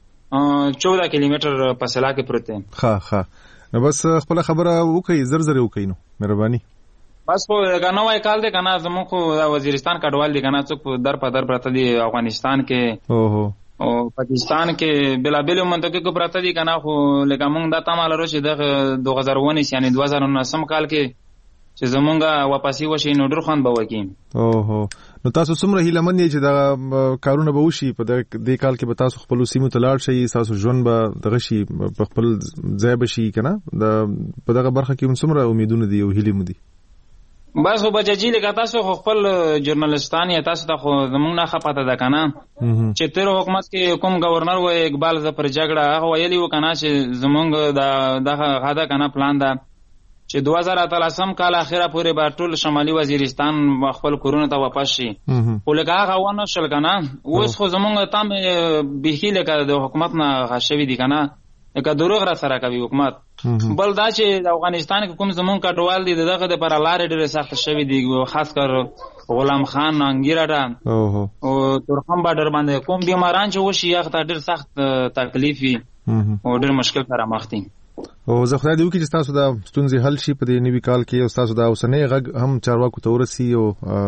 14 کیلومتر فاصله کې پروت دی ها نو بس خپل خبره وکي زر وکي نو مهرباني بس خو غنوای کال دی کنه زموږ خو د وزیرستان کډوال دی کنه څوک در په در پراته دی افغانستان کې او پاکستان کې بلابل منطقه کې پراته دی کنه خو لکه موږ د تمال روشي د 2019 یعنی 2019 کال کې چې زمونږه واپسی وشي نو ډېر خوند به وکړي نو تاسو څومره هیله مند یې چې دا کارونه به وشي په دې کال کې به تاسو خپل سیمو ته لاړ شئ تاسو ژوند به دغه شي په خپل ځای به شي کنه په دغه برخه کې څومره امیدونه دي او هیلې مو دي بس خو بچی لکه تاسو خپل ژورنالیستان یا تاسو ته خو زمونږ نه خپاته ده کنه چې تیر حکومت کې کوم گورنر و اقبال ظفر جګړه هغه ویلی و کنه چې زمونږ دغه غاده کنه پلان ده چې 2013 کال اخره پورې به ټول شمالي وزیرستان خپل کورونه ته واپس شي خو لکه هغه ونه شل کنه اوس خو زمونږ تام به لکه د حکومت نه غشوي دي کنه لکه دروغ را سره کوي حکومت بل دا چې د افغانستان کې کوم زمونږ کټوال دي دغه د پر لارې ډېر سخت شوی دي خاص کر غلام خان انګیراټا او تورخم بارډر باندې کوم بیماران چې وشي هغه ډېر سخت تکلیف وي او ډېر مشکل سره مخ دي او زه خدای دې وکړي چې تاسو دا ستونزې حل شي په دې نوي کال کې او تاسو دا اوسنۍ غږ هم چارواکو ته ورسي او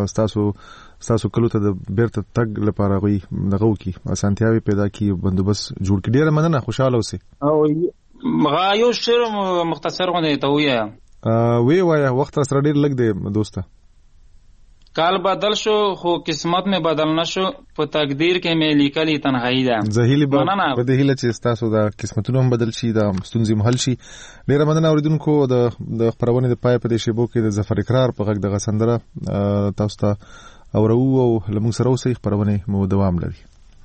تاسو کلو ته د بیرته تګ لپاره غوي دغه وکي اسانتیاوي پیدا کی بندوبست جوړ کړي ډیره مننه خوشاله اوسئ او غایو شر مختصر غونډه ته وی وخت سره ډیر لګ دی دوسته کال بدل شو خو قسمت میں بدل نشو په تقدیر کې مې لیکلي تنهایی ده زهیلی په دې هیله چې تاسو دا قسمتونه هم بدل شي دا ستونزې محل شي ډیره مننه اوریدونکو د خبرونه د پای په دې شیبو کې د ظفر اقرار په غږ دغه سندره تاسو ته او لمون سره اوسې خبرونه مو دوام لري.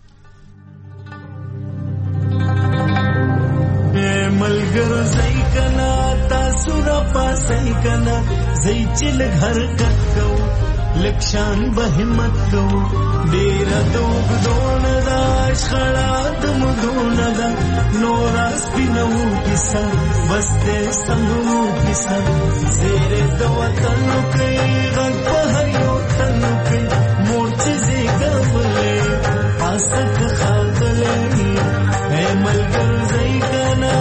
ملګر زئی کنا تاسو را پاسای کنا زئی چل گھر کټو لکشان به همت کو ډیر دوغ دون داش خړا دم دون دا نوراس پینو کیسا بسته سمو کیسا زیر دو وطن کې غږ په هر یو تن کې مورچ زیګا ولې پاسک خاطلې اے ملګر زئی کنا